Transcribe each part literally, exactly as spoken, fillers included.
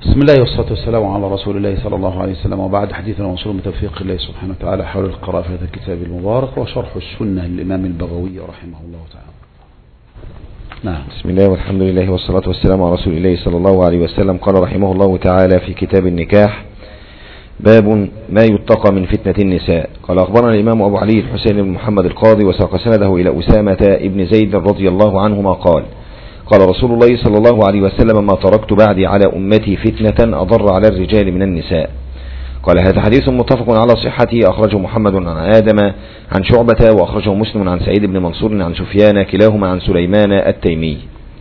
بسم الله والصلاة والسلام على رسول الله صلى الله عليه وسلم، وبعد حديثنا وصول بتوفيق الله سبحانه وتعالى حول القراءة في هذا الكتاب المبارك وشرح السنة للإمام البغوي رحمه الله تعالى. نعم. بسم الله والحمد لله والصلاة والسلام على رسول الله صلى الله عليه وسلم. قال رحمه الله تعالى في كتاب النكاح: باب ما يتقى من فتنة النساء. قال أخبرنا الإمام أبو علي الحسين بن محمد القاضي وساق سنده إلى أسامة ابن زيد رضي الله عنهما قال: قال رسول الله صلى الله عليه وسلم: ما تركت بعدي على أمتي فتنة أضر على الرجال من النساء. قال: هذا حديث متفق على صحته، أخرجه محمد عن آدم عن شعبة، وأخرجه مسلم عن سعيد بن منصور عن سفيان، كلاهما عن سليمان التيمي.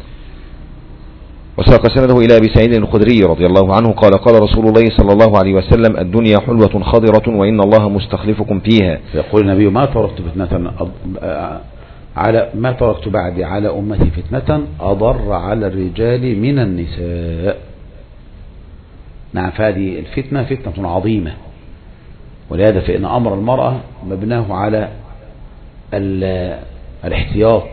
وساق سنده إلى أبي سعيد الخدري رضي الله عنه قال: قال رسول الله صلى الله عليه وسلم: الدنيا حلوة خضرة وإن الله مستخلفكم فيها. يقول النبي: ما تركت فتنة على ما تركت بعدي على أمتي فتنة أضر على الرجال من النساء. نعم، فهذه الفتنة فتنة عظيمة، ولهذا فإن أمر المرأة مبناه على الاحتياط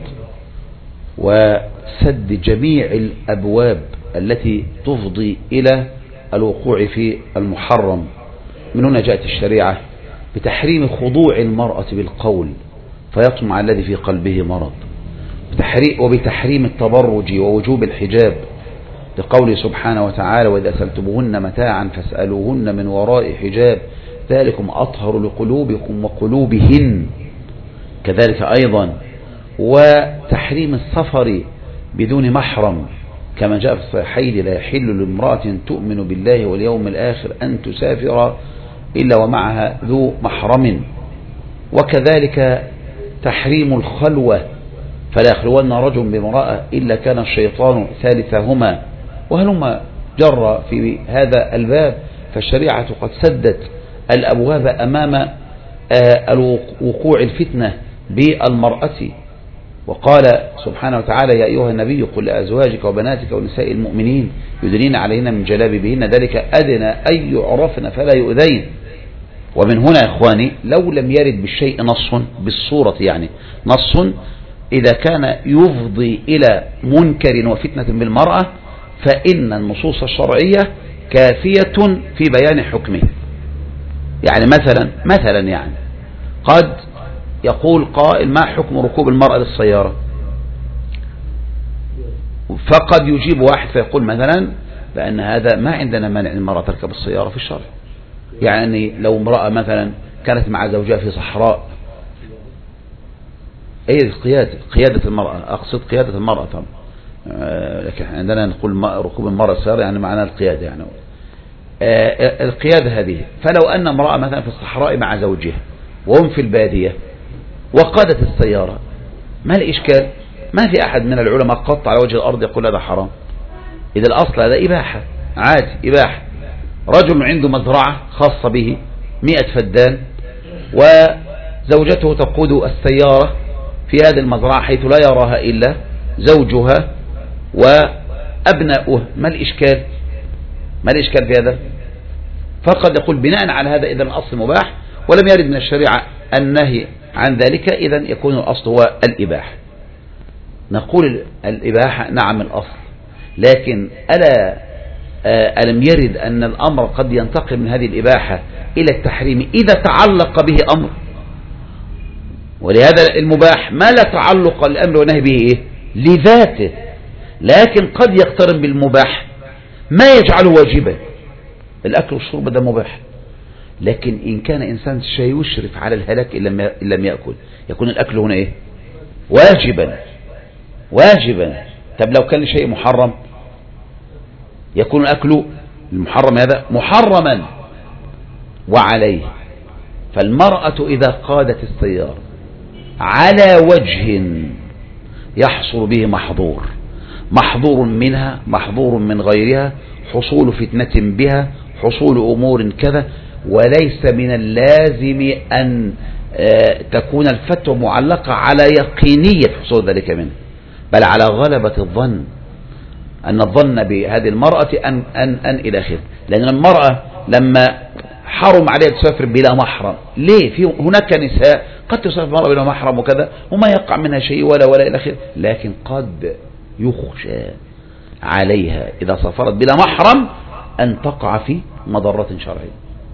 وسد جميع الأبواب التي تفضي إلى الوقوع في المحرم. من هنا جاءت الشريعة بتحريم خضوع المرأة بالقول فيطمع الذي في قلبه مرض، وبتحريم التبرج ووجوب الحجاب لقوله سبحانه وتعالى: وإذا سألتموهن متاعا فاسألوهن من وراء حجاب ذلكم أطهر لقلوبكم وقلوبهن. كذلك أيضا وتحريم السفر بدون محرم، كما جاء في الصحيحين: لا يحل لامرأة تؤمن بالله واليوم الآخر أن تسافر إلا ومعها ذو محرم. وكذلك تحريم الخلوة، فلا يخلون رجل بامرأة إلا كان الشيطان ثالثهما. وهلما جر في هذا الباب، فالشريعة قد سدت الأبواب أمام وقوع الفتنة بالمرأة. وقال سبحانه وتعالى: يا أيها النبي قل لأزواجك وبناتك ونساء المؤمنين يدنين عليهن من جلابيبهن ذلك أدنى أن يعرفن فلا يؤذين. ومن هنا يا إخواني، لو لم يرد بالشيء نص بالصورة، يعني نص إذا كان يفضي إلى منكر وفتنة بالمرأة، فإن النصوص الشرعية كافية في بيان حكمه. يعني مثلا مثلا يعني قد يقول قائل: ما حكم ركوب المرأة للسيارة؟ فقد يجيب واحد فيقول مثلا بأن هذا ما عندنا مانع المرأة تركب السيارة في الشرع. يعني لو امرأة مثلا كانت مع زوجها في صحراء، ايه القيادة قيادة المرأة، اقصد قيادة المرأة طبعا، لكن عندنا نقول ركوب المرأة السيارة يعني معناها القيادة، يعني القيادة هذه. فلو ان امرأة مثلا في الصحراء مع زوجها وهم في البادية وقادت السيارة، ما الاشكال؟ ما في احد من العلماء قط على وجه الارض يقول هذا حرام. اذا الاصل هذا اباحة، عادي اباحة. رجل عنده مزرعة خاصة به مئة فدان، وزوجته تقود السيارة في هذه المزرعة حيث لا يراها إلا زوجها وأبناؤه، ما الإشكال؟ ما الإشكال في هذا؟ فقد يقول بناء على هذا إذن الأصل مباح، ولم يرد من الشريعة النهي عن ذلك، إذن يكون الأصل هو الإباحة. نقول الإباحة نعم الأصل، لكن ألا ألم يرد أن الأمر قد ينتقل من هذه الإباحة إلى التحريم إذا تعلق به أمر؟ ولهذا المباح ما لا تعلق الأمر والنهي به إيه؟ لذاته، لكن قد يقترن بالمباح ما يجعله واجبا. الأكل والشرب ده مباح، لكن إن كان إنسان سيشرف على الهلاك إن لم يأكل، يكون الأكل هنا إيه؟ واجبا واجبا. طب لو كان شيء محرم يكون الأكل المحرم هذا محرما. وعليه فالمرأة إذا قادت السيارة على وجه يحصل به محظور، محظور منها محظور من غيرها، حصول فتنة بها، حصول أمور كذا، وليس من اللازم أن تكون الفتوى معلقة على يقينية حصول ذلك منه، بل على غلبة الظن، أن الظن بهذه المرأة أن, أن, أن إلى آخره. لأن المرأة لما حرم عليها تسافر بلا محرم، ليه؟ في هناك نساء قد تسافر المرأة بلا محرم وكذا وما يقع منها شيء ولا ولا إلى آخره، لكن قد يخشى عليها إذا سافرت بلا محرم أن تقع في مضرة شرعية،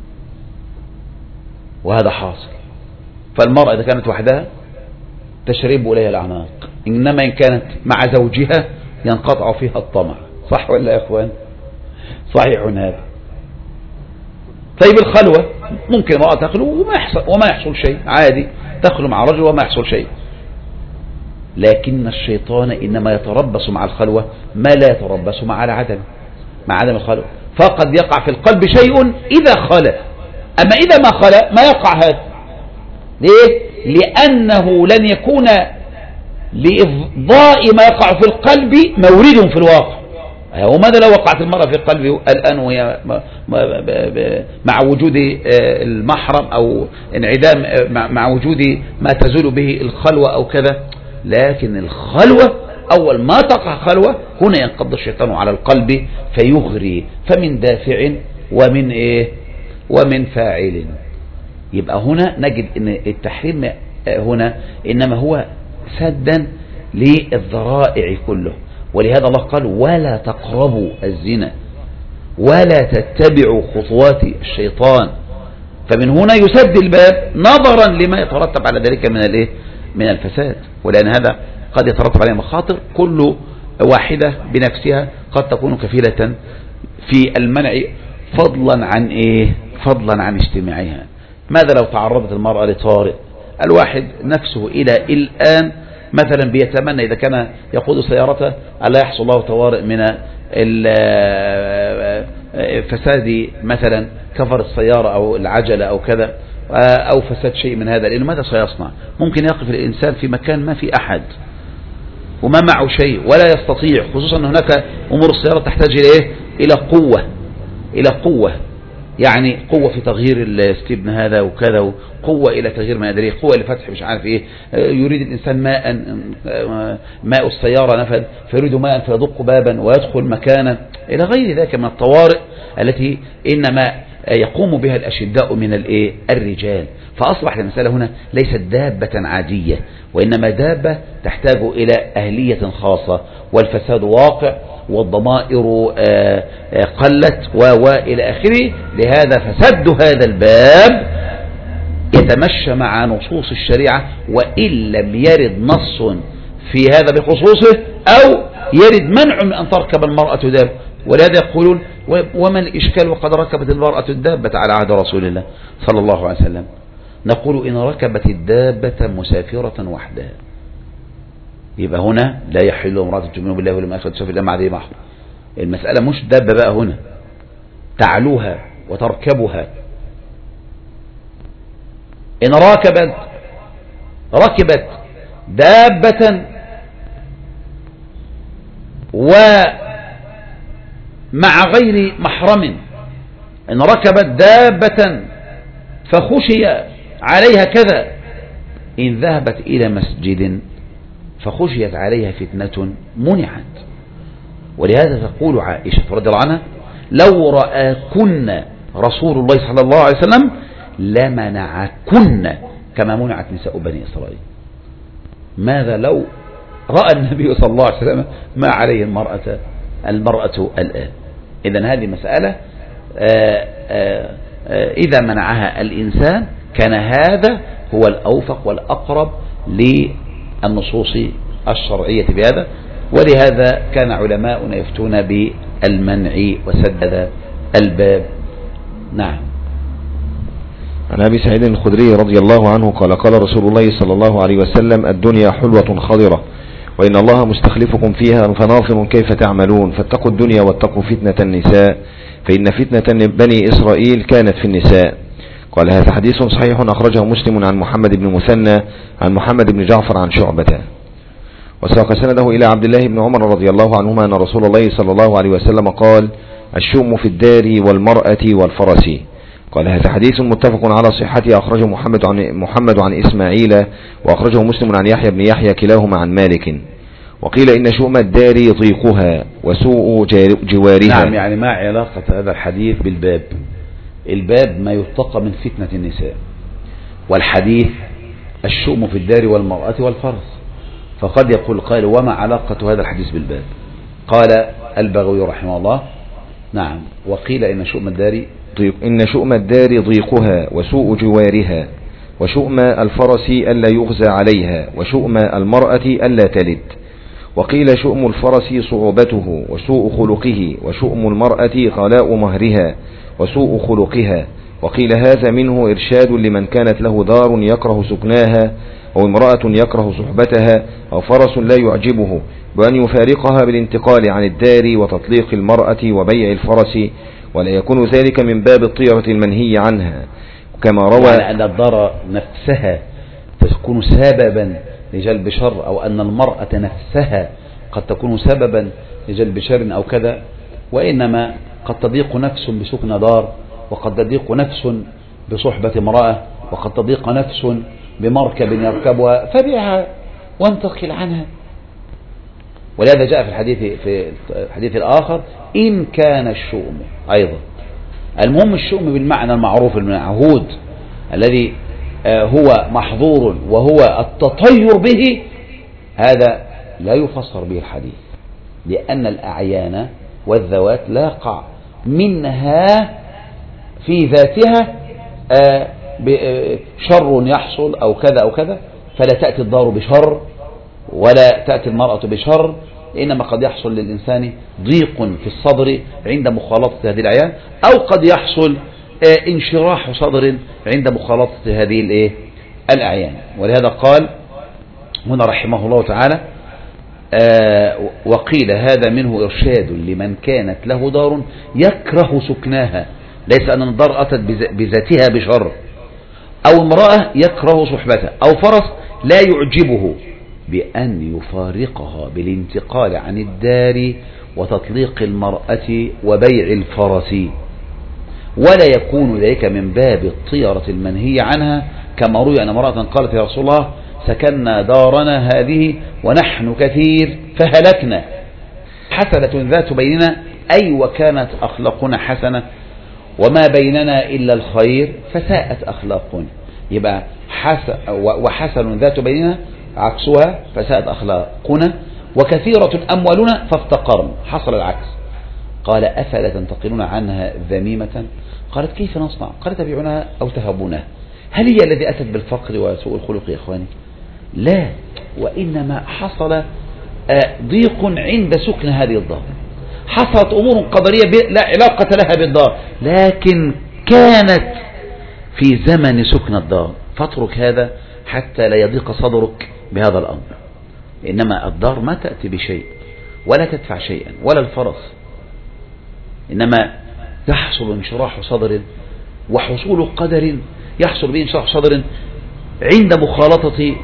وهذا حاصل. فالمرأة إذا كانت وحدها تشرب إليها الأعناق، إنما إن كانت مع زوجها ينقطع فيها الطمع. صح ولا يا إخوان؟ صحيح هذا. طيب الخلوة ممكن امرأة تخلو وما يحصل, وما يحصل شيء عادي، تخلو مع رجل وما يحصل شيء، لكن الشيطان إنما يتربص مع الخلوة ما لا يتربص مع العدم مع عدم الخلوة. فقد يقع في القلب شيء إذا خلى، أما إذا ما خلى ما يقع هذا. ليه؟ لأنه لن يكون لإفضاء ما يقع في القلب مورد في الواقع. وماذا لو وقعت المرأة في قلبه الآن وهي مع وجود المحرم أو انعدام مع وجود ما تزول به الخلوة أو كذا؟ لكن الخلوة أول ما تقع خلوة هنا ينقض الشيطان على القلب فيغري، فمن دافع ومن إيه ومن فاعل. يبقى هنا نجد أن التحريم هنا إنما هو سدا للذرائع كله، ولهذا الله قال ولا تقربوا الزنا ولا تتبعوا خطوات الشيطان. فمن هنا يسد الباب نظرا لما يترتب على ذلك من الايه من الفساد، ولأن هذا قد يترتب عليه مخاطر كل واحدة بنفسها قد تكون كفيلة في المنع فضلا عن ايه فضلا عن اجتماعها. ماذا لو تعرضت المرأة لطارئ؟ الواحد نفسه إلى الآن مثلا بيتمنى إذا كان يقود سيارته ألا يحصل الله طوارئ من فساد مثلا كفر السيارة أو العجلة أو كذا، أو فساد شيء من هذا، لأنه ماذا سيصنع؟ ممكن يقف الإنسان في مكان ما في أحد وما معه شيء ولا يستطيع، خصوصا أن هناك أمور السيارة تحتاج إلى إيه؟ إلى قوة إلى قوة يعني قوة في تغيير الاستبن هذا وكذا، قوة إلى تغيير ما يدري، قوة لفتح مش عارف إيه. يريد الإنسان ماء، ماء السيارة نفذ فيريد ماء فيدق بابا ويدخل مكانا إلى غير ذلك من الطوارئ التي إنما يقوم بها الأشداء من الإيه الرجال. فأصبح المسألة هنا ليست دابة عادية، وإنما دابة تحتاج إلى أهلية خاصة، والفساد واقع والضمائر قلت وإلى آخره. لهذا فسد هذا الباب يتمشى مع نصوص الشريعة، وإن لم يرد نص في هذا بخصوصه أو يرد منع من أن تركب المرأة دابة. ولهذا يقولون وما الإشكال وقد ركبت المرأة الدابة على عهد رسول الله صلى الله عليه وسلم؟ نقول إن ركبت الدابة مسافرة وحدها، يبقى هنا لا يحل امرأة تؤمن بالله واليوم الآخر تسافر إلا مع ذي محرم. المسألة مش دابة بقى هنا تعلوها وتركبها. إن ركبت ركبت دابة ومع غير محرم، إن ركبت دابة فخشي عليها كذا، إن ذهبت إلى مسجد فخشيت عليها فتنة منعت. ولهذا تقول عائشة رضي الله عنها لو رآكن رسول الله صلى الله عليه وسلم لمنعكن كما منعت نساء بني إسرائيل. ماذا لو رأى النبي صلى الله عليه وسلم ما عليه المرأة المرأة الآن؟ إذن هذه مسألة آآ آآ إذا منعها الإنسان كان هذا هو الأوفق والأقرب للنصوص الشرعية بهذا. ولهذا كان علماؤنا يفتون بالمنع وسدد الباب. نعم. عن أبي سعيد الخدري رضي الله عنه قال قال رسول الله صلى الله عليه وسلم الدنيا حلوة خضرة وإن الله مستخلفكم فيها فناظر كيف تعملون فاتقوا الدنيا واتقوا فتنة النساء فإن فتنة بني إسرائيل كانت في النساء. قال هذا حديث صحيح أخرجه مسلم عن محمد بن مثنى عن محمد بن جعفر عن شعبة. وساق سنده إلى عبد الله بن عمر رضي الله عنهما أن رسول الله صلى الله عليه وسلم قال الشؤم في الدار والمرأة والفرس. قال هذا حديث متفق على صحته أخرجه محمد عن, محمد عن إسماعيل وأخرجه مسلم عن يحيى بن يحيى كلاهما عن مالك. وقيل إن شؤم الدار ضيقها وسوء جوارها. نعم، يعني ما علاقة هذا الحديث بالباب؟ الباب ما يتقى من فتنة النساء، والحديث الشؤم في الدار والمرأة والفرس. فقد يقول قال وما علاقة هذا الحديث بالباب؟ قال البغوي رحمه الله نعم. وقيل إن شؤم الدار ضيق إن شؤم الدار ضيقها وسوء جوارها، وشؤم الفرس ألا يغزى عليها، وشؤم المرأة ألا تلد. وقيل شؤم الفرس صعوبته وسوء خلقه، وشؤم المرأة غلاء مهرها وسوء خلقها. وقيل هذا منه إرشاد لمن كانت له دار يكره سكناها، أو امرأة يكره صحبتها، أو فرس لا يعجبه، بأن يفارقها بالانتقال عن الدار وتطليق المرأة وبيع الفرس، ولا يكون ذلك من باب الطيرة المنهي عنها، كما روى يعني أن الدار نفسها تكون سببا لجلب شر، أو أن المرأة نفسها قد تكون سببا لجلب شر أو كذا، وإنما قد تضيق نفس بسكن دار، وقد تضيق نفس بصحبة امرأة، وقد تضيق نفس بمركب يركبها فبيعها وانتقل عنها. ولهذا جاء في الحديث في الحديث الآخر إن كان الشؤم أيضا. المهم الشؤم بالمعنى المعروف المعهود الذي هو محظور وهو التطير به، هذا لا يفسر به الحديث، لأن الأعيان والذوات لا يقع منها في ذاتها شر يحصل أو كذا أو كذا، فلا تأتي الدار بشر ولا تأتي المرأة بشر، إنما قد يحصل للإنسان ضيق في الصدر عند مخالطة هذه الأعيان، أو قد يحصل انشراح صدر عند مخالطة هذه الأعيان. ولهذا قال هنا رحمه الله تعالى وقيل هذا منه إرشاد لمن كانت له دار يكره سكناها، ليس أن الدار أتت بذاتها بشر، أو امرأة يكره صحبتها، أو فرس لا يعجبه، بأن يفارقها بالانتقال عن الدار وتطليق المرأة وبيع الفرس، ولا يكون ذلك من باب الطيرة المنهي عنها، كما روي أن امرأة قالت يا رسول الله سكننا دارنا هذه ونحن كثير فهلكنا، حسنة ذات بيننا أي وكانت أخلاقنا حسنة، وما بيننا إلا الخير فساءت أخلاقنا. يبقى حسن وحسن ذات بيننا عكسها فساءت أخلاقنا، وكثيرة أموالنا فافتقرنا، حصل العكس. قال أفلا تنتقلون عنها ذميمة؟ قالت كيف نصنع؟ قالت تبيعونها أو تهبونها. هل هي الذي أتت بالفقر وسوء الخلق يا إخواني؟ لا، وإنما حصل ضيق عند سكن هذه الدار، حصلت أمور قدرية لا علاقة لها بالدار، لكن كانت في زمن سكن الدار، فاترك هذا حتى لا يضيق صدرك بهذا الأمر. إنما الدار ما تأتي بشيء ولا تدفع شيئا، ولا الفرس، إنما يحصل انشراح صدر وحصول قدر، يحصل به انشراح صدر عند مخالطة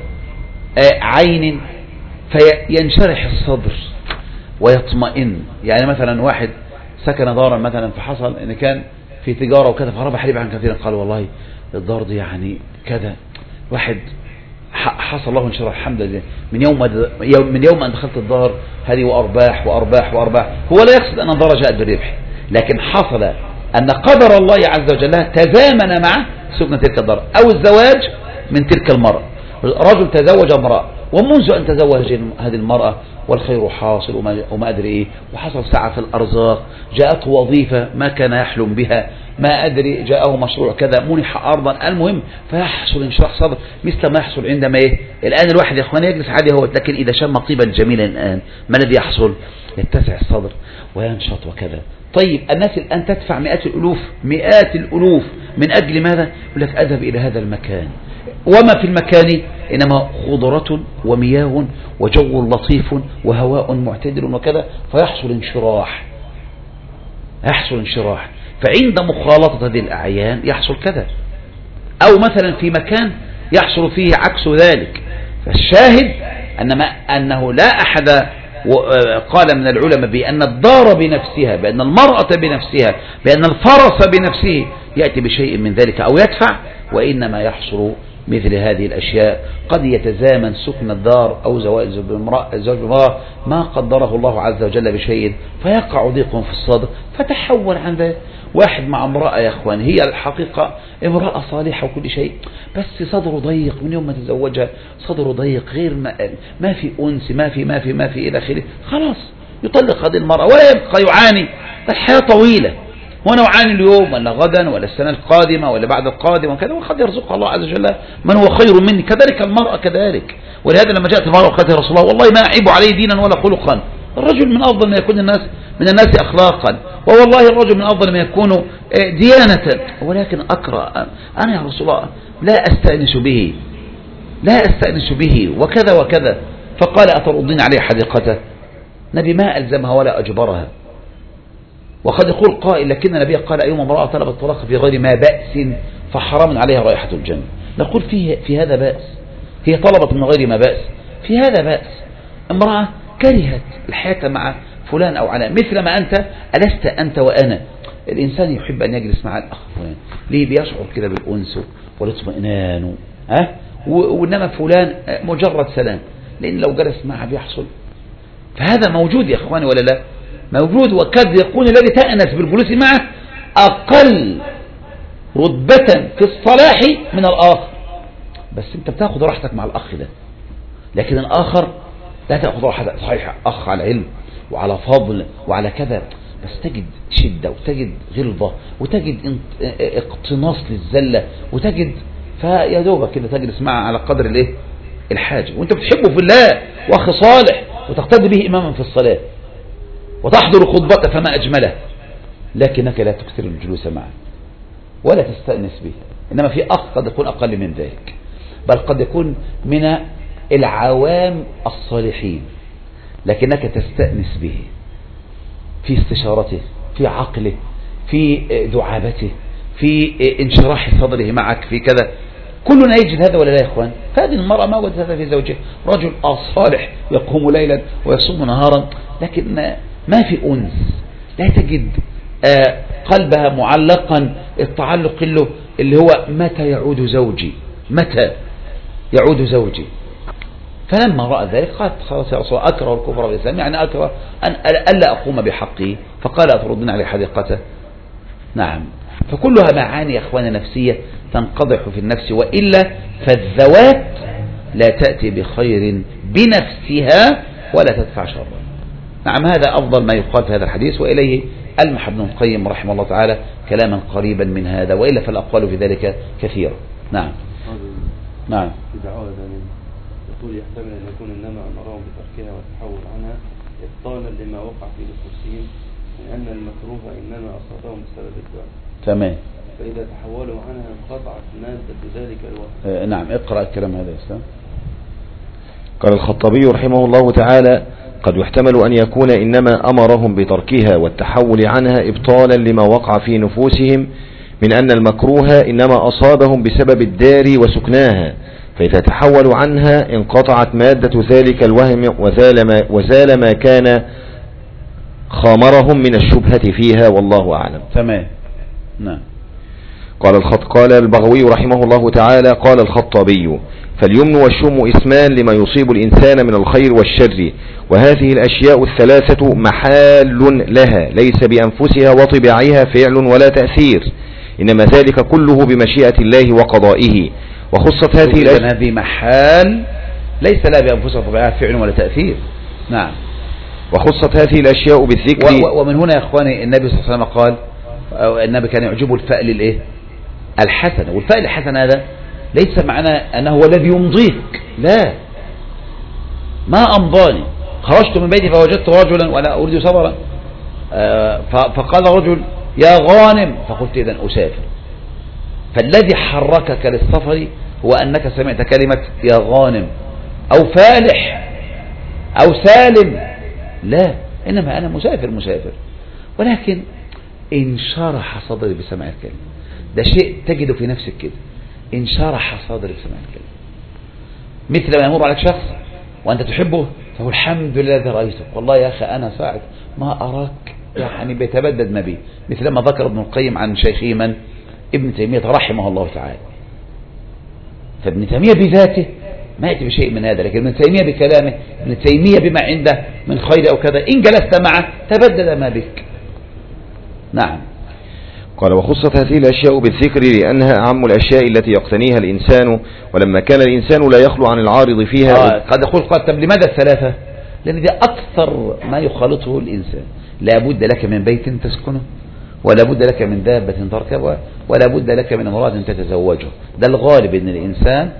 عين فينشرح الصدر ويطمئن. يعني مثلا واحد سكن دارا مثلا، فحصل ان كان في تجارة وكذا فربح ربحا كثيرا، قال والله الدار دي يعني كذا، واحد حصل له انشراح الحمد لله من يوم من يوم ان دخلت الدار هذه وارباح وارباح وارباح. هو لا يقصد ان الدار جاءت بالربح، لكن حصل ان قدر الله عز وجل تزامن مع سكن تلك الدار، او الزواج من تلك المرأة. رجل تزوج امرأة، ومنذ ان تزوج هذه المرأة والخير حاصل وما, وما أدري إيه، وحصل سعة في الأرزاق، جاءته وظيفة ما كان يحلم بها، ما أدري جاءه مشروع كذا، منح أرضا، المهم فيحصل انشراح صدر مثل ما يحصل عندما إيه. الآن الواحد يا إخواني يجلس عادي هو، لكن إذا شم طيبا جميلا الآن ما الذي يحصل؟ يتسع الصدر وينشط وكذا. طيب الناس الآن تدفع مئات الألوف مئات الألوف من أجل ماذا؟ يقول لك أذهب إلى هذا المكان، وما في المكان إنما خضرة ومياه وجو لطيف وهواء معتدل وكذا، فيحصل انشراح يحصل انشراح فعند مخالطة هذه الأعيان يحصل كذا. أو مثلا في مكان يحصل فيه عكس ذلك. فالشاهد أنما أنه لا أحد قال من العلماء بأن الدار بنفسها، بأن المرأة بنفسها، بأن الفرس بنفسه يأتي بشيء من ذلك أو يدفع، وإنما يحصل مثل هذه الأشياء. قد يتزامن سكن الدار أو زواج بامرأة ما قدره الله عز وجل بشيء، فيقع ضيق في الصدر فتحول عن ذلك. واحد مع امرأة يا أخوان هي الحقيقة امرأة صالحة وكل شيء، بس صدره ضيق من يوم ما تزوجها، صدره ضيق، غير ما, ما في أنس، ما في ما في ما في إلى آخره، خلاص يطلق هذه المرأة ولا يبقى يعاني. الحياة طويلة، وانا اعاني اليوم ولا غدا ولا السنة القادمة ولا بعد القادمة وكذا، وقد يرزقها الله عز وجل من هو خير مني. كذلك المرأة كذلك. ولهذا لما جاءت المرأة وقالت يا رسول الله والله ما أعيب عليه دينا ولا خلقا، الرجل من أفضل ما يكون الناس من الناس أخلاقا، ووالله الرجل من أفضل ما يكون ديانة، ولكن أكره أنا يا رسول الله لا أستأنس به لا أستأنس به وكذا وكذا. فقال أتردين عليه حديقته؟ نبي ما ألزمها ولا أجبرها. وقد يقول قائل لكن النبي قال أيما امرأة طلبت الطلاق في غير ما بأس فحرام عليها رائحة الجنة. نقول فيه في هذا بأس، هي طلبت من غير ما بأس، في هذا بأس. امرأة كرهت الحياة مع فلان أو علان، مثل ما أنت ألست أنت وأنا. الإنسان يحب أن يجلس مع الأخ فلان، ليه؟ بيشعر كده بالأنس والاطمئنان، ها؟ وإنما فلان مجرد سلام، لأن لو جلس معه بيحصل. فهذا موجود يا إخواني ولا لا؟ موجود. وقد يكون الذي تأنس بالجلوس معه أقل رتبة في الصلاح من الآخر، بس أنت بتاخذ راحتك مع الأخ ده، لكن الآخر لا تأخذ راحتك. صحيح أخ على علم وعلى فضل وعلى كذا، بس تجد شدة وتجد غلظة وتجد اقتناص للزلة وتجد، فيا دوبك كده تجلس معه على قدر الايه الحاجة، وانت بتحبه في الله واخ صالح وتقتدي به إماما في الصلاة وتحضر خطبته فما أجمله، لكنك لا تكثر الجلوس معه ولا تستأنس به. إنما في أخ قد يكون أقل من ذلك، بل قد يكون من العوام الصالحين، لكنك تستأنس به في استشارته، في عقله، في دعابته، في انشراح صدره معك، في كذا. كلنا يجد هذا ولا لا يا إخوان؟ فهذه المرأة ما وجدت هذا في زوجها، رجل صالح يقوم ليلا ويصوم نهارا، لكن ما في أنس، لا تجد قلبها معلقا التعلق له اللي هو متى يعود زوجي، متى يعود زوجي. فلما رأى ذلك قالت خلاص يا رسول الله أكره الكفر والإسلام، يعني أكره أن ألا أقوم بحقه. فقال أتردون عليه حديقته؟ نعم. فكلها معاني يا أخوان نفسية تنقضح في النفس، وإلا فالذوات لا تأتي بخير بنفسها ولا تدفع شرا. نعم، هذا أفضل ما يقال في هذا الحديث، وإليه ألمح ابن القيم رحمه الله تعالى كلاما قريبا من هذا، وإلا فالأقوال في ذلك كثيرة. نعم نعم. يقول يحتمل أن يكون إنما أمرهم بتركها والتحول عنها إبطالا لما وقع في نفوسهم، لأن المكروه إنما أصابهم بسبب الدعاء. تمام. فإذا تحولوا عنها انقطعت مادة ذلك الوهم. آه نعم، اقرأ الكلام هذا يا أستاذ. قال الخطابي رحمه الله تعالى: قد يحتمل أن يكون إنما أمرهم بتركها والتحول عنها إبطالا لما وقع في نفوسهم من أن المكروه إنما أصابهم بسبب الدار وسكناها، فإذا تحولوا عنها انقطعت مادة ذلك الوهم وزال ما, وزال ما كان خامرهم من الشبهة فيها، والله أعلم. تمام. نعم. قال الخط قال البغوي رحمه الله تعالى: قال الخطابي: فاليمن والشم اسمان لما يصيب الإنسان من الخير والشر، وهذه الأشياء الثلاثة محال لها، ليس بأنفسها وطباعها فعل ولا تأثير، إنما ذلك كله بمشيئة الله وقضائه. وخصت هذه الأشياء هذه محال ليس لها بأنفسها وطباعها فعل ولا تأثير. نعم. وخصت هذه الأشياء بالذكر. ومن هنا يا إخواني النبي صلى الله عليه وسلم قال النبي كان يعجبه الفأل الإيه الحسن، والفأل الحسن هذا ليس معناه أنه هو الذي يمضيك، لا، ما أمضاني، خرجت من بيتي فوجدت رجلا ولا أريد سفرا فقال رجل يا غانم، فقلت إذن أسافر. فالذي حركك للسفر هو أنك سمعت كلمة يا غانم أو فالح أو سالم، لا، إنما أنا مسافر مسافر، ولكن انشرح صدري بسماع الكلمة. ده شيء تجده في نفسك كده، انشرح صدري بسماع الكلمة. مثل ما يمر عليك شخص وأنت تحبه فهو الحمد لله الذي رأيته، والله يا أخي أنا ساعد ما أراك يعني بيتبدد ما بي، مثل ما ذكر ابن القيم عن شيخه من ابن تيمية رحمه الله تعالى. فابن تيمية بذاته ما يأتي بشيء من هذا، لكن ابن تيمية بكلامه، ابن تيمية بما عنده من خير أو كذا، إن جلست معه تبدد ما بك. نعم. قال: وخصت هذه الأشياء بالذكر لأنها أعم الأشياء التي يقتنيها الإنسان، ولما كان الإنسان لا يخلو عن العارض فيها. آه قد يقول قال طب لماذا الثلاثة؟ لأن دي أكثر ما يخالطه الإنسان. لا بد لك من بيت تسكنه، ولا بد لك من دابة تركبها، ولا بد لك من امرأة تتزوجها. ده الغالب أن الإنسان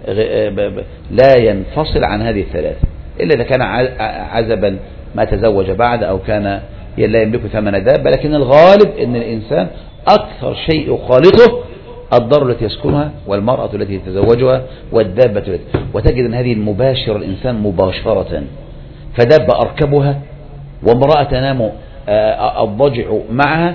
لا ينفصل عن هذه الثلاثة، إلا إذا كان عزبا ما تزوج بعد، أو كان لا يملك ثمن دابة. لكن الغالب أن الإنسان أكثر شيء يخالطه الدار التي يسكنها، والمرأة التي يتزوجها، والدابة التي، وتجد أن هذه المباشرة الإنسان مباشرة، فدابة أركبها، وامرأة تنام الضجع معها،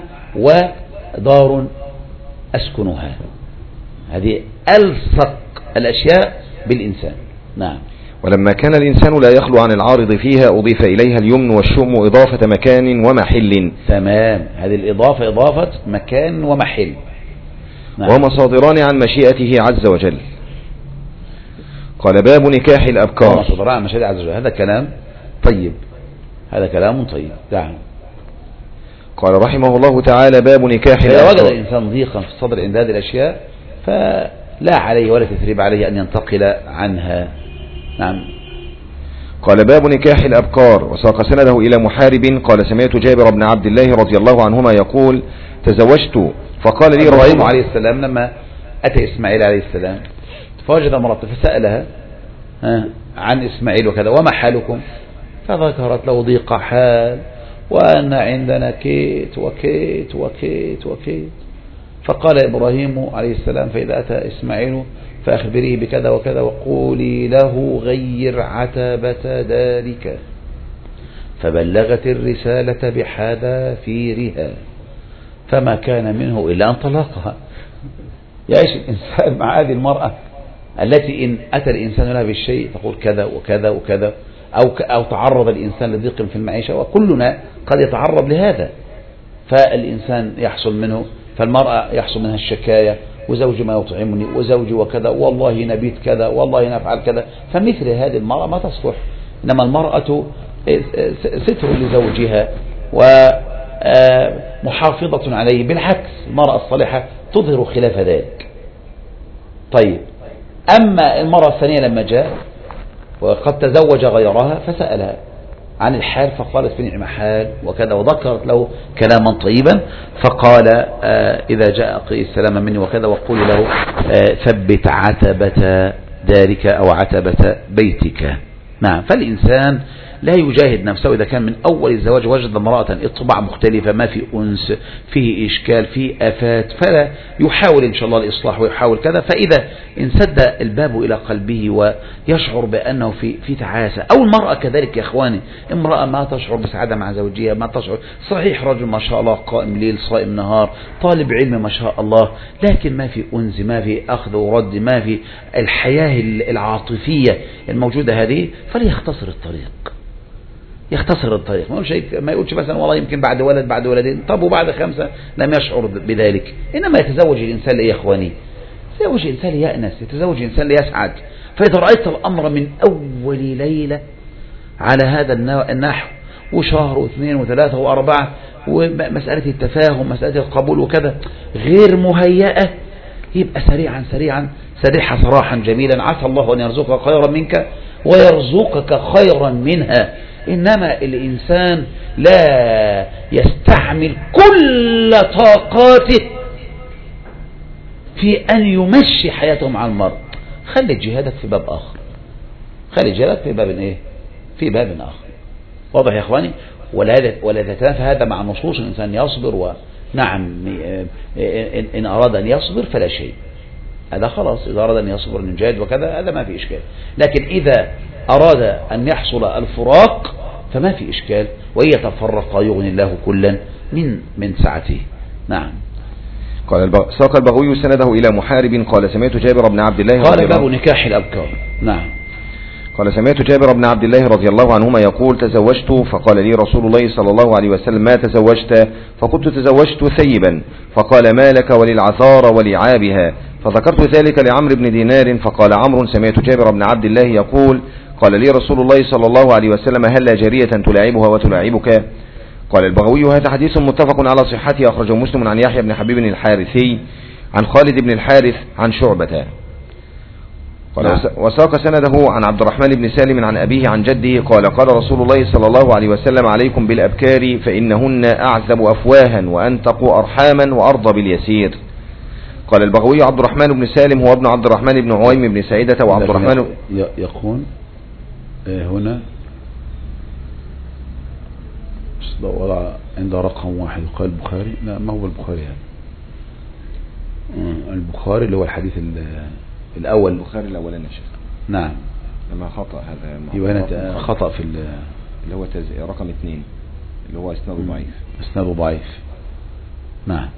ودار أسكنها. هذه ألصق الأشياء بالإنسان. نعم. ولما كان الإنسان لا يخلو عن العارض فيها أضيف إليها اليمن والشؤم إضافة مكان ومحل. تمام. هذه الإضافة إضافة مكان ومحل. نعم. ومصادران عن مشيئته عز وجل. قال باب نكاح الأبكار. ومصادران عن مشيئته عز وجل. هذا كلام طيب، هذا كلام طيب. نعم. قال رحمه الله تعالى باب نكاح الأبكار. إذا وجد الإنسان ضيقا في الصدر عند هذه الأشياء فلا عليه ولا تثريب عليه أن ينتقل عنها. نعم. قال باب نكاح الأبكار. وساق سنده إلى محارب قال سمعت جابر بن عبد الله رضي الله عنهما يقول تزوجت فقال لي إبراهيم عليه السلام لما أتى إسماعيل عليه السلام فوجد امرأة فسألها عن إسماعيل وكذا، وما حالكم؟ فذكرت له ضيق حال، وأن عندنا كيت وكيت وكيت وكيت. فقال إبراهيم عليه السلام فإذا أتى إسماعيل فأخبريه بكذا وكذا، وقولي له غير عتبة ذلك. فبلغت الرسالة بحذافيرها، فما كان منه إلا أن طلقها. يعيش الإنسان مع هذه المرأة التي إن أتى الإنسان لها بالشيء تقول كذا وكذا وكذا، أو أو تعرض الإنسان لضيق في المعيشة، وكلنا قد يتعرض لهذا. فالإنسان يحصل منه، فالمرأة يحصل منها الشكاية، وزوجي ما يطعمني، وزوجي وكذا، والله نبيت كذا، والله نفعل كذا. فمثل هذه المرأة ما تصلح. إنما المرأة ستر لزوجها ومحافظة عليه. بالعكس المرأة الصالحة تظهر خلاف ذلك. طيب، أما المرأة الثانية لما جاء وقد تزوج غيرها فسألها عن الحال، فقالت في نعم حال وكذا، وذكرت له كلاما طيبا. فقال آه إذا جاء السلام مني وكذا، وقول له آه ثبت عتبة دارك أو عتبة بيتك. نعم. فالإنسان لا يجاهد نفسه إذا كان من أول الزواج وجد امرأة اطباع مختلفة، ما في أنس، فيه إشكال، فيه آفات، فلا يحاول إن شاء الله الإصلاح ويحاول كذا. فإذا انسد الباب إلى قلبه ويشعر بأنه في في تعاسة، أو المرأة كذلك يا إخواني، امرأة ما تشعر بسعادة مع زوجها، ما تشعر، صحيح رجل ما شاء الله قائم ليل صائم نهار، طالب علم ما شاء الله، لكن ما في أنس، ما في أخذ ورد، ما في الحياة العاطفية الموجودة هذه، فليختصر الطريق. يختصر الطريق، ما يقولش ما يقولش مثلا والله يمكن بعد ولد بعد ولدين، طب وبعد خمسة لم يشعر بذلك. إنما يتزوج الإنسان لإيه يا إخواني؟ يتزوج الإنسان ليأنس، يتزوج الإنسان ليسعد. فإذا رأيت الأمر من أول ليلة على هذا النحو، وشهر واثنين وثلاثة وأربعة، ومسألة التفاهم، مسألة القبول وكذا غير مهيئة، يبقى سريعا سريعا سريحة صراحا جميلا، عسى الله أن يرزقك خيرا منك ويرزقك خيرا منها. إنما الإنسان لا يستعمل كل طاقاته في أن يمشي حياته مع المرء. خلي جهادك في باب آخر، خلي جهادك في باب إيه؟ في باب آخر. واضح يا إخواني؟ ولا تتنافى هذا مع نصوص الإنسان يصبر، ونعم إن أراد أن يصبر فلا شيء، هذا خلاص. إذا أراد أن يصبر أن يجاهد وكذا هذا ما في إشكال. لكن إذا أراد أن يحصل الفراق فما في إشكال، وإن يتفرق يغني الله كلا من من سعته. نعم. قال ساق البغوي سنده إلى محارب قال سمعت جابر بن عبد الله قال باب نكاح الأبكار. نعم. قال سمعت جابر بن عبد الله رضي الله عنهما يقول تزوجت فقال لي رسول الله صلى الله عليه وسلم ما تزوجت؟ فقلت تزوجت ثيبا، فقال ما لك وللعثار ولعابها؟ فذكرت ذلك لعمرو بن دينار، فقال عمرو سمعت جابر بن عبد الله يقول قال لي رسول الله صلى الله عليه وسلم هل جارية تلاعبها وتلاعبك؟ قال البغوي هذا حديث متفق على صحته، أخرجه مسلم عن يحيى بن حبيب الحارثي عن خالد بن الحارث عن شعبة. قال نعم. وساق سنده عن عبد الرحمن بن سالم عن أبيه عن جده قال قال رسول الله صلى الله عليه وسلم عليكم بالأبكار فإنهن أعذب أفواها وأنتق أرحاما وأرضى باليسير. قال البغوي عبد الرحمن بن سالم هو ابن عبد الرحمن بن عويم بن سعيدة وعبد الرحمن يقول هنا وضع عند رقم واحد قال البخاري. لا ما هو البخاري هذا البخاري اللي هو الحديث الأول البخاري الأولاني يا شيخ. نعم لما خطأ هذا يبقى هنا خطأ في اللي هو رقم اثنين اللي هو اسناده ضعيف اسناده ضعيف. نعم.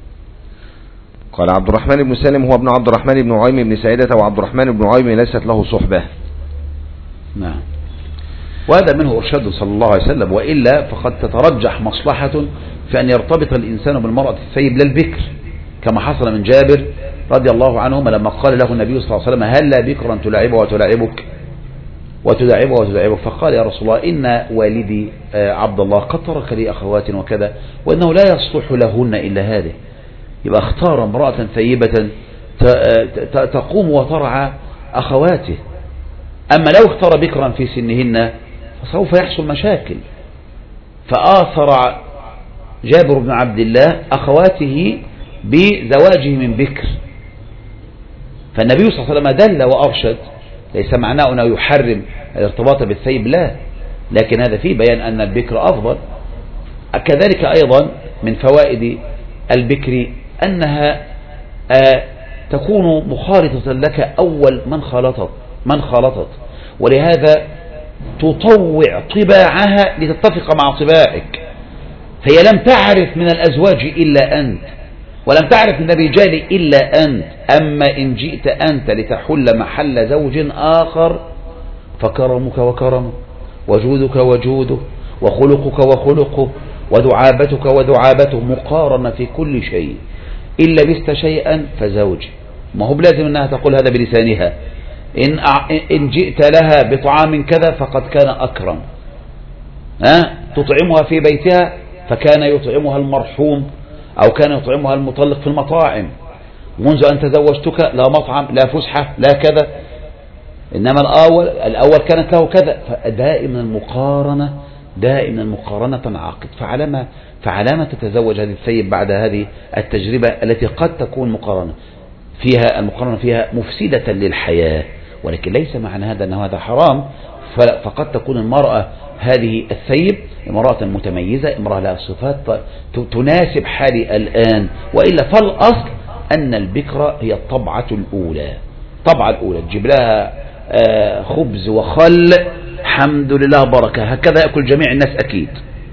قال عبد الرحمن بن سالم هو ابن عبد الرحمن بن عويم بن سعيدة وعبد الرحمن بن عويم ليست له صحبة. نعم. وهذا منه إرشاد صلى الله عليه وسلم، وإلا فقد تترجح مصلحة في أن يرتبط الإنسان بالمرأة الثيب لا البكر، كما حصل من جابر رضي الله عنهما لما قال له النبي صلى الله عليه وسلم هل لا بكرا تلاعبه وتلاعبك وتلاعبه وتلاعبك، فقال يا رسول الله إن والدي عبد الله قد ترك لي أخوات وكذا وإنه لا يصلح لهن إلا هذه. يبقى اختار امرأة ثيبة تقوم وترعى أخواته. أما لو اختار بكرا في سنهن فسوف يحصل مشاكل. فآثر جابر بن عبد الله أخواته بزواجه من بكر، فالنبي صلى الله عليه وسلم دل وأرشد، ليس معناه أنه يحرم الارتباط بالثيب لا، لكن هذا فيه بيان أن البكر أفضل. كذلك أيضا من فوائد البكر أنها تكون مخالطة لك أول من خالطت من خالطت ولهذا تطوع طباعها لتتفق مع طباعك، فهي لم تعرف من الأزواج إلا أنت ولم تعرف من الرجال إلا أنت. أما إن جئت أنت لتحل محل زوج آخر فكرمك وكرمه وجودك وجوده وخلقك وخلقه ودعابتك ودعابته مقارنة في كل شيء. إن لبست شيئا فزوج، ما هو بلازم أنها تقول هذا بلسانها. إن, إن جئت لها بطعام كذا فقد كان أكرم، ها تطعمها في بيتها فكان يطعمها المرحوم أو كان يطعمها المطلق في المطاعم. منذ أن تزوجتك لا مطعم لا فسحة لا كذا، إنما الأول, الأول كانت له كذا. فدائما المقارنة دائما مقارنة عاقد. فعلما فعلما تتزوج هذه الثيب بعد هذه التجربة التي قد تكون مقارنة فيها المقارنة فيها مفسدة للحياة، ولكن ليس معنى هذا أنه هذا حرام. فقد تكون المرأة هذه الثيب امرأة متميزة، امرأة لها صفات تناسب حالي الآن، وإلا فالأصل أن البكرة هي الطبعة الأولى. طبعة الأولى تجيب لها خبز وخل الحمد لله بركة، هكذا يأكل جميع الناس أكيد.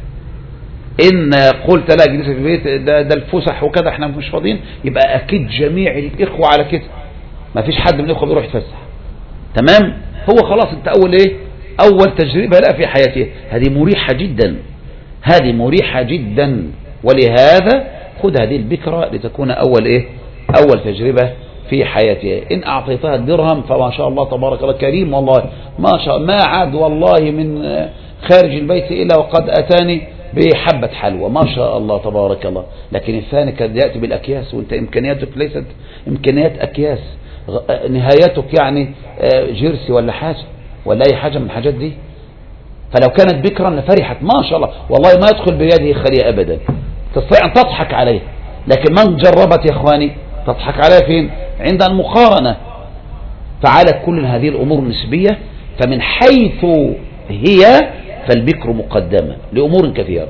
إن قلت لا جلس في البيت ده, ده الفسح وكذا احنا مش فاضيين، يبقى أكيد جميع الإخوة على كده، ما فيش حد من الإخوة بيروح يتفسح. تمام، هو خلاص انت أول إيه أول تجربة لا في حياته، هذه مريحة جدا هذه مريحة جدا ولهذا خذ هذه البكرة لتكون أول إيه أول تجربة في حياته. إن أعطيتها الدرهم فما شاء الله تبارك الله كريم، والله ما شاء ما عاد والله من خارج البيت إلا وقد أتاني بحبة حلوى ما شاء الله تبارك الله. لكن الثاني كان يأتي بالأكياس وانت إمكانياتك ليست إمكانيات أكياس، نهايتك يعني جرسي ولا حاجة ولا أي حاجة من الحاجات دي. فلو كانت بكرا لفرحت ما شاء الله، والله ما يدخل بيده خلية أبدا، تستطيع أن تضحك عليه. لكن من جربت يا إخواني تضحك عليه فين؟ عند المقارنة. فعلى كل هذه الأمور نسبية، فمن حيث هي فالبكر مقدمة لأمور كثيرة.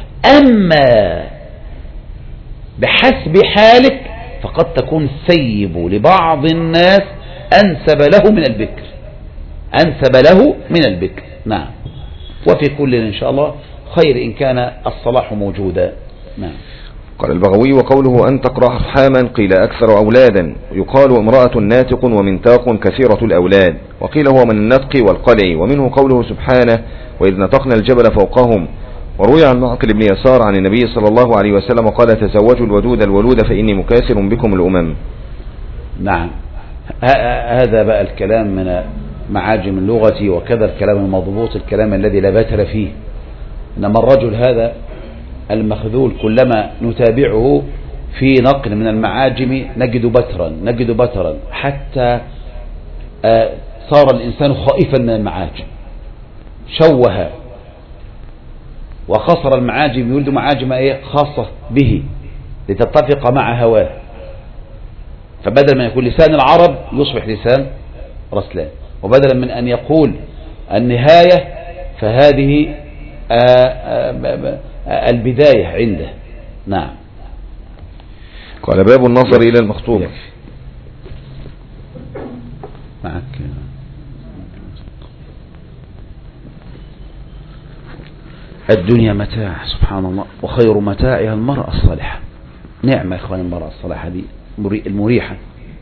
أما بحسب حالك فقد تكون الثيب لبعض الناس أنسب له من البكر أنسب له من البكر. نعم، وفي كل إن شاء الله خير إن كان الصلاح موجودا. نعم. قال البغوي وقوله أن تقرأ حاما قيل أكثر أولادا، يقال امرأة ناتق ومنتاق كثيرة الأولاد، وقيل هو من النطق والقلع، ومنه قوله سبحانه وإذ نطقنا الجبل فوقهم. وروي عن معقل بن يسار عن النبي صلى الله عليه وسلم قال تزوجوا الودود الولود فإني مكاثر بكم الأمم. نعم، هذا بقى الكلام من معاجم اللغة، وكذا الكلام المضبوط الكلام الذي لا بتر فيه. إنما الرجل هذا المخذول كلما نتابعه في نقل من المعاجم نجد بترا نجد بترا حتى آه صار الإنسان خائفا من المعاجم، شوه وخسر المعاجم، يريد معاجم ايه خاصة به لتتفق مع هواه، فبدل من يكون لسان العرب يصبح لسان رسلان، وبدلا من أن يقول النهاية فهذه آآ آآ آآ البداية عنده. نعم. قال باب النظر إلى المخطوبة. معك الدنيا متاع سبحان الله، وخير متاعها المرأة الصالحة. نعمة يا إخوان المرأة الصالحة دي المريحة،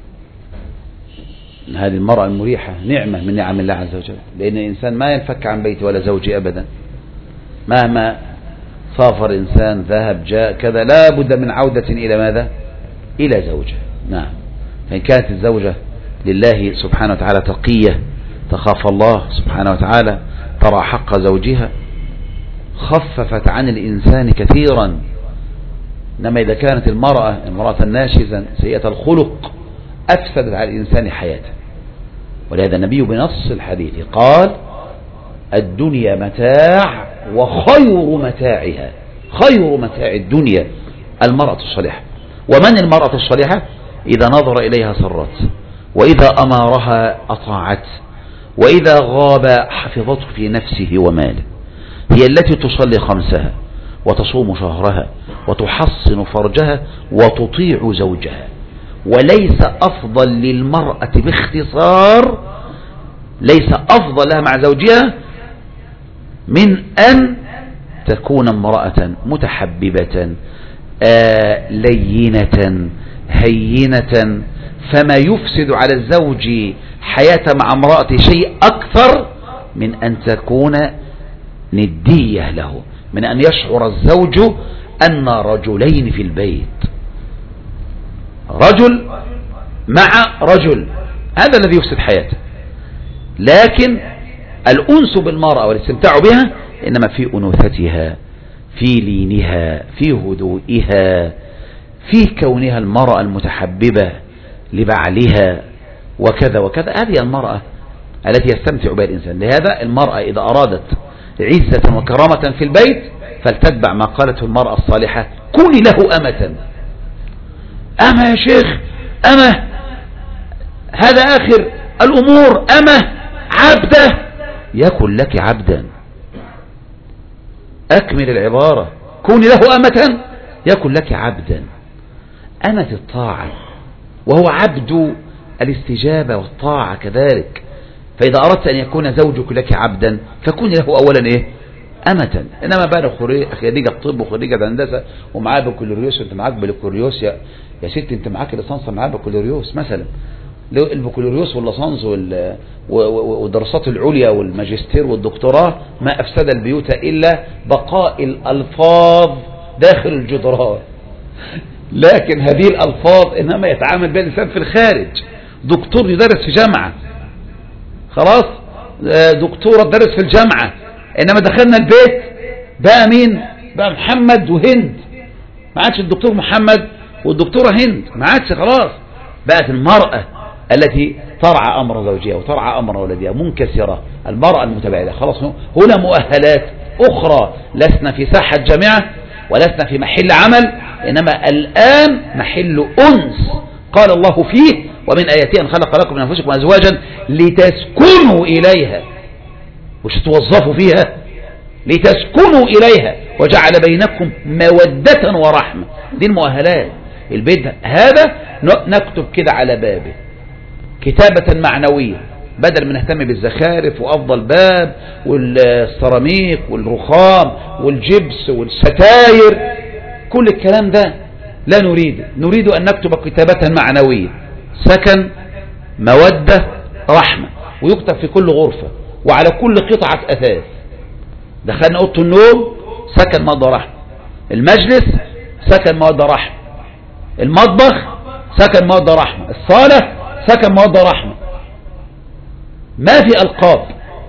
هذه المرأة المريحة نعمة من نعم الله عز وجل، لأن الإنسان ما ينفك عن بيته ولا زوجه أبدا، مهما سافر إنسان ذهب جاء كذا لا بد من عودة إلى ماذا؟ إلى زوجه. نعم. فإن كانت الزوجة لله سبحانه وتعالى تقية تخاف الله سبحانه وتعالى ترى حق زوجها خففت عن الإنسان كثيرا. إنما إذا كانت المرأة المرأة ناشزا سيئة الخلق أفسدت على الإنسان حياته. ولهذا النبي بنص الحديث قال الدنيا متاع وخير متاعها، خير متاع الدنيا المرأة الصالحة. ومن المرأة الصالحة؟ إذا نظر إليها سرت، وإذا أمارها أطاعت، وإذا غاب حفظته في نفسه وماله. هي التي تصلي خمسها وتصوم شهرها وتحصن فرجها وتطيع زوجها. وليس أفضل للمرأة باختصار، ليس أفضل لها مع زوجها من أن تكون امرأة متحببة آه لينة هينة. فما يفسد على الزوج حياة مع امرأة شيء أكثر من أن تكون ندية له، من أن يشعر الزوج أن رجلين في البيت، رجل مع رجل، هذا الذي يفسد حياته. لكن الأنس بالمرأة والاستمتاع بها إنما في أنوثتها، في لينها، في هدوئها، في كونها المرأة المتحببة لبعلها وكذا وكذا. هذه المرأة التي يستمتع بها الإنسان. لهذا المرأة إذا أرادت عزة وكرامة في البيت فلتتبع ما قالته المرأة الصالحة: كوني له أمة. أما يا شيخ أمة، هذا آخر الأمور، أمة عبدة، يكن لك عبدا. أكمل العبارة: كوني له أمة يكن لك عبدا. أمة الطاعة وهو عبد الاستجابة والطاعة كذلك. فإذا أردت أن يكون زوجك لك عبدا فكوني له أولا إيه؟ أمة. إنما بقى خريجة طب وخريجة هندسة ومعاه بكالوريوس وأنت معاك بكالوريوس، يا يا ست أنت معاك ليسانس معاه بكالوريوس مثلا. البكالوريوس والليسانس والدراسات العليا والماجستير والدكتوراه ما أفسد البيوت إلا بقاء الألفاظ داخل الجدران. لكن هذه الألفاظ إنما يتعامل بها الإنسان في الخارج. دكتور يدرس في جامعة، خلاص دكتورة تدرس في الجامعة، إنما دخلنا البيت بقى مين؟ بقى محمد وهند. ما عادش الدكتور محمد والدكتورة هند، ما عادش، خلاص بقت المرأة التي ترعى أمر زوجها وترعى أمر ولدها منكسرة، المرأة المتباعدة. خلاص هنا مؤهلات أخرى، لسنا في ساحة جامعة ولسنا في محل عمل، إنما الآن محل أنس. قال الله فيه: ومن آياته أن خلق لكم من أنفسكم أزواجا لتسكنوا إليها. وش توظفوا فيها؟ لتسكنوا إليها وجعل بينكم مودة ورحمة. دي المؤهلات. البيت هذا نكتب كده على بابه كتابة معنوية، بدل من نهتم بالزخارف وأفضل باب والسيراميك والرخام والجبس والستاير، كل الكلام ده لا نريد. نريد أن نكتب كتابة معنوية: سكن، مودة، رحمة. ويكتب في كل غرفة وعلى كل قطعة أثاث. دخلنا أوضة النوم: سكن، مودة، رحمة. المجلس: سكن، مودة، رحمة. المطبخ: سكن، مودة، رحمة. الصالة: سكن، مودة، رحمة. ما في ألقاب،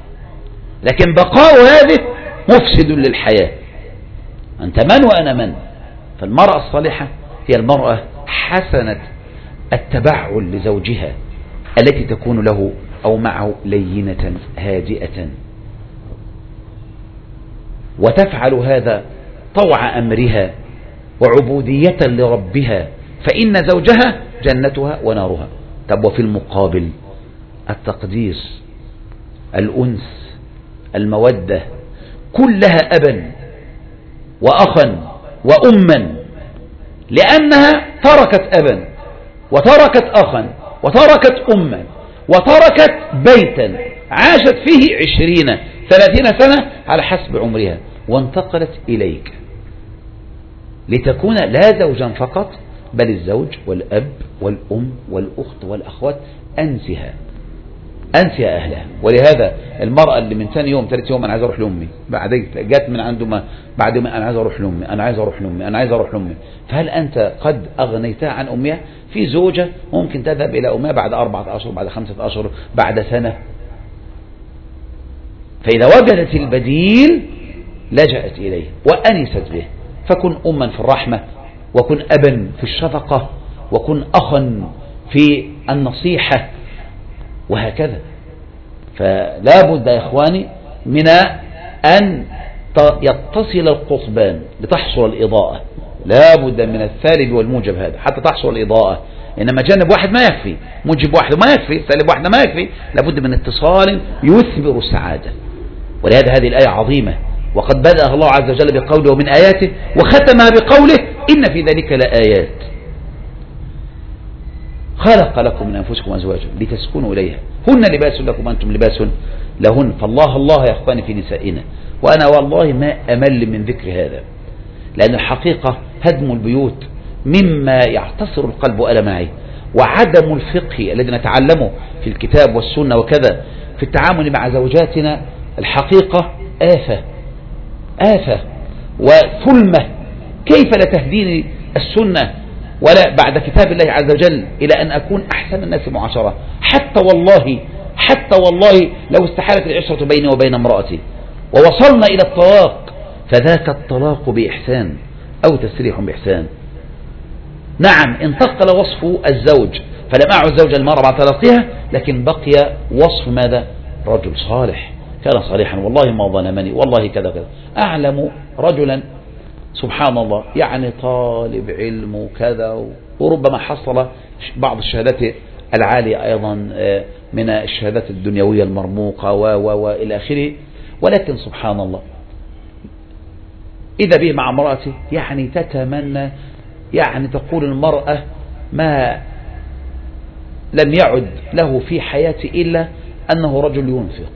لكن بقاء هذه مفسد للحياة. أنت من وأنا من. فالمرأة الصالحة هي المرأة حسنة التبعل لزوجها التي تكون له أو معه لينة هادئة، وتفعل هذا طوع أمرها وعبودية لربها، فإن زوجها جنتها ونارها. طب وفي المقابل التقديس، الأنس، المودة، كلها أبا وأخا وأما، لأنها تركت أبا وتركت أخا وتركت أما وتركت بيتا عاشت فيه عشرين ثلاثين سنة على حسب عمرها، وانتقلت إليك لتكون لا زوجا فقط، بل الزوج والأب والأم والأخت والأخوات، أنسها أنسها أهلها. ولهذا المرأة اللي من ثاني يوم ثالث يوم أنا عايز أروح لأمي، بعد جات من عنده ما بعد ما أنا عايز أروح لأمي أنا عايز أروح لأمي أنا عايز أروح لأمي، فهل أنت قد أغنيتها عن أمها؟ في زوجة ممكن تذهب إلى أمها بعد أربعة أشهر، بعد خمسة أشهر، بعد سنة، فإذا وجدت البديل لجأت إليه وأنست به. فكن أما في الرحمة، وكن أبا في الشفقة، وكن أخا في النصيحة، وهكذا. فلا بد يا إخواني من أن يتصل القطبان لتحصل الإضاءة، لا بد من الثالب والموجب هذا حتى تحصل الإضاءة. إنما جانب واحد ما يكفي، موجب واحد ما يكفي، سالب واحد ما يكفي، لابد من اتصال يثمر السعادة. ولهذا هذه الآية عظيمة، وقد بدأ الله عز وجل بقوله ومن آياته، وختمها بقوله إن في ذلك لآيات. خلق لكم من أنفسكم أزواجا لتسكنوا إليها، هن لباس لكم وأنتم لباس لهن. فالله الله يا أخواني في نسائنا، وأنا والله ما أمل من ذكر هذا، لأن الحقيقة هدم البيوت مما يعتصر القلب ألم عليه، وعدم الفقه الذي نتعلمه في الكتاب والسنة وكذا في التعامل مع زوجاتنا الحقيقة آفة آفة وثلمة. كيف لا تهديني السنة ولا بعد كتاب الله عز وجل إلى أن أكون أحسن الناس معاشرة؟ حتى والله حتى والله لو استحالت العشرة بيني وبين امرأتي ووصلنا إلى الطلاق، فذاك الطلاق بإحسان أو تسريح بإحسان. نعم انتقل وصف الزوج، فلم أعد زوج المرأة بعد طلاقها، لكن بقي وصف ماذا؟ رجل صالح، كان صالحا، والله ما ظلمني، والله كذا كذا. أعلم رجلا سبحان الله يعني طالب علم وكذا، وربما حصل بعض الشهادات العالية أيضا من الشهادات الدنيوية المرموقة وإلى آخره، ولكن سبحان الله إذا به مع امرأته يعني تتمنى، يعني تقول المرأة ما لم يعد له في حياتي إلا أنه رجل ينفق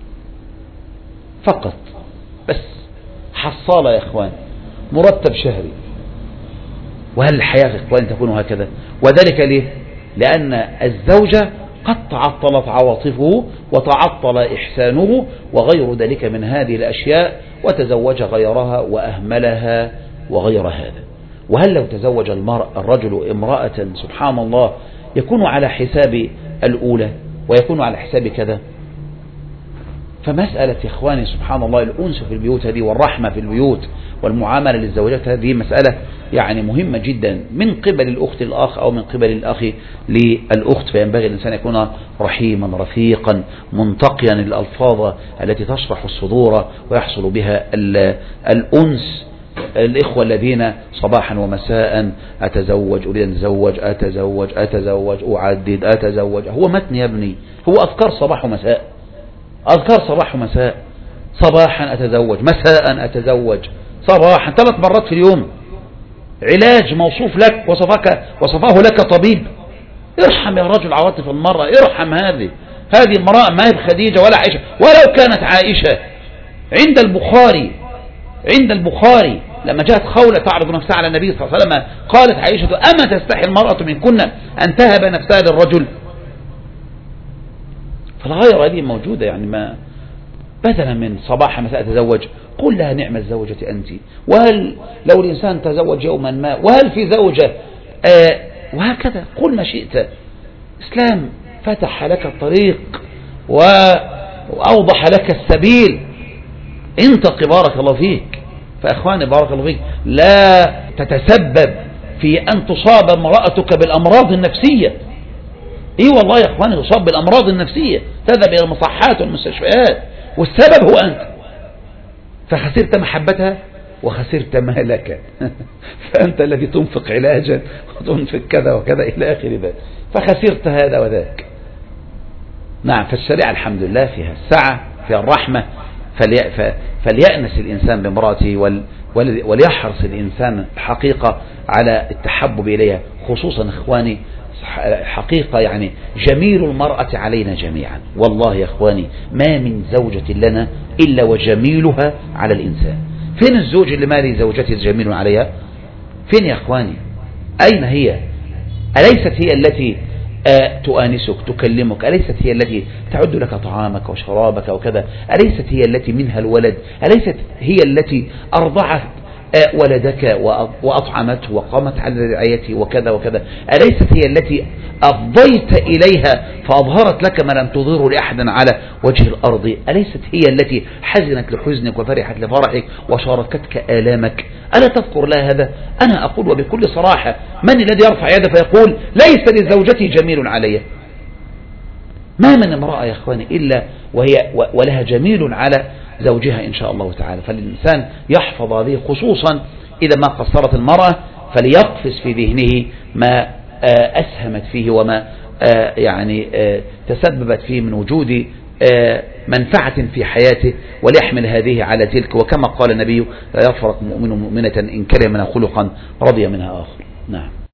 فقط، بس حصالة يا إخوان، مرتب شهري. وهل الحياة يا إخوان تكون هكذا؟ وذلك ليه؟ لأن الزوجة قد تعطلت عواطفه وتعطل إحسانه وغير ذلك من هذه الأشياء، وتزوج غيرها وأهملها وغير هذا. وهل لو تزوج المرء الرجل امرأة سبحان الله يكون على حساب الأولى ويكون على حساب كذا؟ فمسألة يا إخواني سبحان الله الأنس في البيوت هذه والرحمة في البيوت والمعاملة للزوجات هذه مسألة يعني مهمة جدا من قبل الأخت الأخ أو من قبل الأخ للأخت. فينبغي الإنسان يكون رحيما رفيقا منتقيا الألفاظ التي تشرح الصدور ويحصل بها الأنس. الإخوة الذين صباحا ومساء أتزوج أريد أن أتزوج أتزوج أتزوج أعدد أتزوج، هو متن يا ابني، هو أذكار صباح ومساء، أذكار صباح ومساء، صباحا أتزوج مساء أتزوج، صباحا ثلاث مرات في اليوم، علاج موصوف لك وصفك وصفاه لك طبيب. ارحم يا رجل عواطف المرأة، ارحم هذه هذه المرأة ما هي خديجة ولا عائشة، ولو كانت عائشة عند البخاري عند البخاري لما جاءت خولة تعرض نفسها على النبي صلى الله عليه وسلم قالت عائشة أما تستحي المرأة من كنا أن تهب نفسها للرجل؟ فالغير هذه موجودة، يعني ما بدلا من صباح مساء تزوج قل لها نعم الزوجة أنت. وهل لو الإنسان تزوج يوما ما وهل في زوجة آه وهكذا قل ما شئت. إسلام فتح لك الطريق وأوضح لك السبيل، انتق بارك الله فيك. فأخواني بارك الله فيك لا تتسبب في أن تصاب امرأتك بالأمراض النفسية، ايه والله يا اخواني، يصاب بالامراض النفسية، تذهب الى المصحات والمستشفيات، والسبب هو انت. فخسرت محبتها وخسرت مالك فأنت الذي تنفق علاجا وتنفق كذا وكذا إلى آخر ذلك، فخسرت هذا وذاك. نعم، فالشريعة الحمد لله فيها السعة، فيها الرحمة، فلي... فليأنس الإنسان بامرأته ول... وليحرص الإنسان الحقيقة على التحبب إليها، خصوصا إخواني حقيقة يعني جميل المرأة علينا جميعا. والله يا إخواني ما من زوجة لنا إلا وجميلها على الإنسان. فين الزوج اللي مالي زوجته جميل عليها؟ فين يا إخواني؟ أين هي؟ أليست هي التي آه تؤانسك تكلمك؟ أليست هي التي تعد لك طعامك وشرابك وكذا؟ أليست هي التي منها الولد؟ أليست هي التي أرضعت آه ولدك وأطعمته وقامت على رعايته وكذا وكذا؟ أليست هي التي أفضيت إليها فأظهرت لك ما لم تظهره لأحد على وجه الأرض؟ أليست هي التي حزنت لحزنك وفرحت لفرحك وشاركتك آلامك؟ ألا تذكر لها هذا؟ أنا أقول وبكل صراحة، من الذي يرفع يده فيقول ليس لزوجتي جميل علي؟ ما من امرأة يا أخواني إلا وهي ولها جميل على زوجها إن شاء الله تعالى. فالإنسان يحفظ هذه، خصوصا إذا ما قصرت المرأة فليقفز في ذهنه ما أسهمت فيه وما يعني تسببت فيه من وجود منفعة في حياته، وليحمل هذه على تلك. وكما قال النبي لا يفرق مؤمن مؤمنة إن كره منها خلقا رضي منها آخر. نعم.